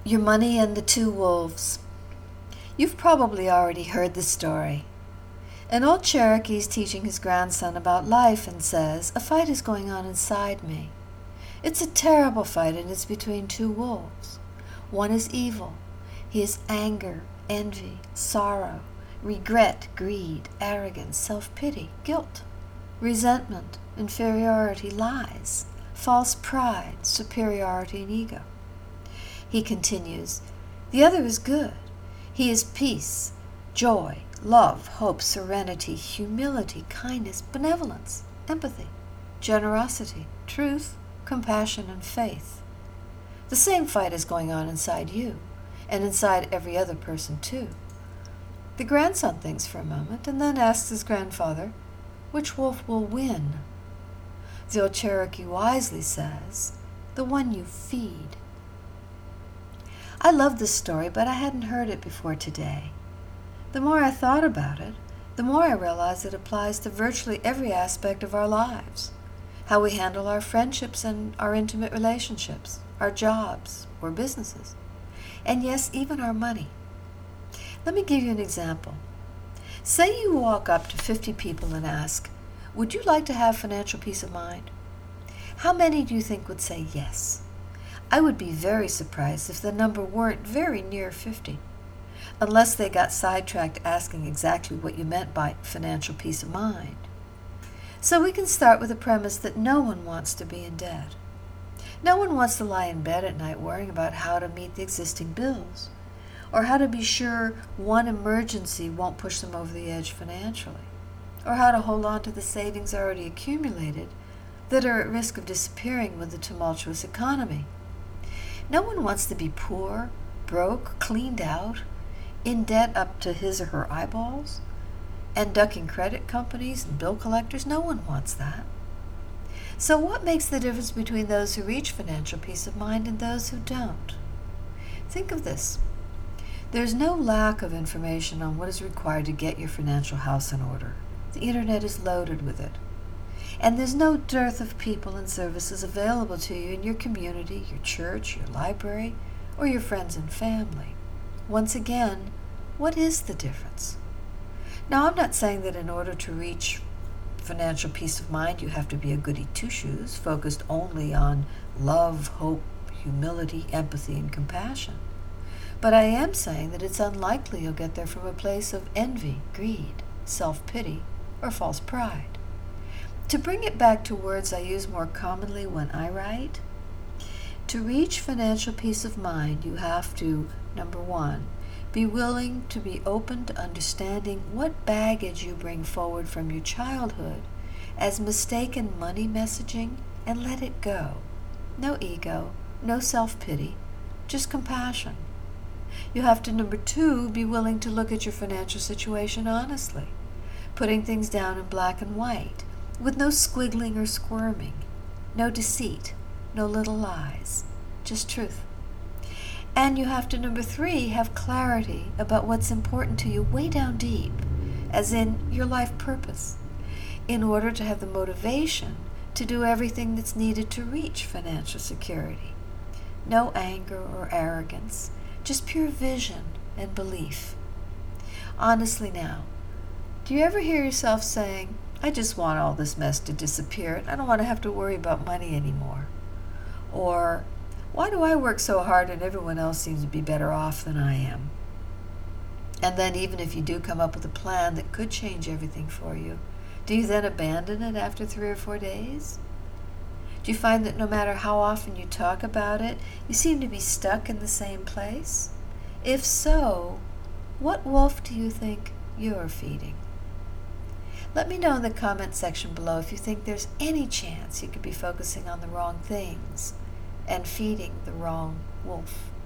Your Money and the Two Wolves. You've probably already heard the story. An old Cherokee is teaching his grandson about life and says, "A fight is going on inside me. It's a terrible fight, and it's between two wolves. One is evil. He is anger, envy, sorrow, regret, greed, arrogance, self-pity, guilt, resentment, inferiority, lies, false pride, superiority, and ego." He continues, "The other is good. He is peace, joy, love, hope, serenity, humility, kindness, benevolence, empathy, generosity, truth, compassion, and faith. The same fight is going on inside you, and inside every other person too." The grandson thinks for a moment, and then asks his grandfather, "Which wolf will win?" The old Cherokee wisely says, "The one you feed." I love this story, but I hadn't heard it before today. The more I thought about it, the more I realized it applies to virtually every aspect of our lives. How we handle our friendships and our intimate relationships, our jobs or businesses, and yes, even our money. Let me give you an example. Say you walk up to 50 people and ask, "Would you like to have financial peace of mind?" How many do you think would say yes? I would be very surprised if the number weren't very near 50, unless they got sidetracked asking exactly what you meant by financial peace of mind. So we can start with the premise that no one wants to be in debt. No one wants to lie in bed at night worrying about how to meet the existing bills, or how to be sure one emergency won't push them over the edge financially, or how to hold on to the savings already accumulated that are at risk of disappearing with the tumultuous economy. No one wants to be poor, broke, cleaned out, in debt up to his or her eyeballs, and ducking credit companies and bill collectors. No one wants that. So what makes the difference between those who reach financial peace of mind and those who don't? Think of this. There's no lack of information on what is required to get your financial house in order. The internet is loaded with it. And there's no dearth of people and services available to you in your community, your church, your library, or your friends and family. Once again, what is the difference? Now, I'm not saying that in order to reach financial peace of mind, you have to be a goody two-shoes, focused only on love, hope, humility, empathy, and compassion. But I am saying that it's unlikely you'll get there from a place of envy, greed, self-pity, or false pride. To bring it back to words I use more commonly when I write, to reach financial peace of mind, you have to, number one, be willing to be open to understanding what baggage you bring forward from your childhood as mistaken money messaging, and let it go. No ego, no self-pity, just compassion. You have to, number two, be willing to look at your financial situation honestly, putting things down in black and white, with no squiggling or squirming, no deceit, no little lies, just truth. And you have to, number three, have clarity about what's important to you way down deep, as in your life purpose, in order to have the motivation to do everything that's needed to reach financial security. No anger or arrogance, just pure vision and belief. Honestly now, do you ever hear yourself saying, "I just want all this mess to disappear. I don't want to have to worry about money anymore"? Or, "Why do I work so hard and everyone else seems to be better off than I am?" And then even if you do come up with a plan that could change everything for you, do you then abandon it after 3 or 4 days? Do you find that no matter how often you talk about it, you seem to be stuck in the same place? If so, what wolf do you think you're feeding? Let me know in the comment section below if you think there's any chance you could be focusing on the wrong things and feeding the wrong wolf.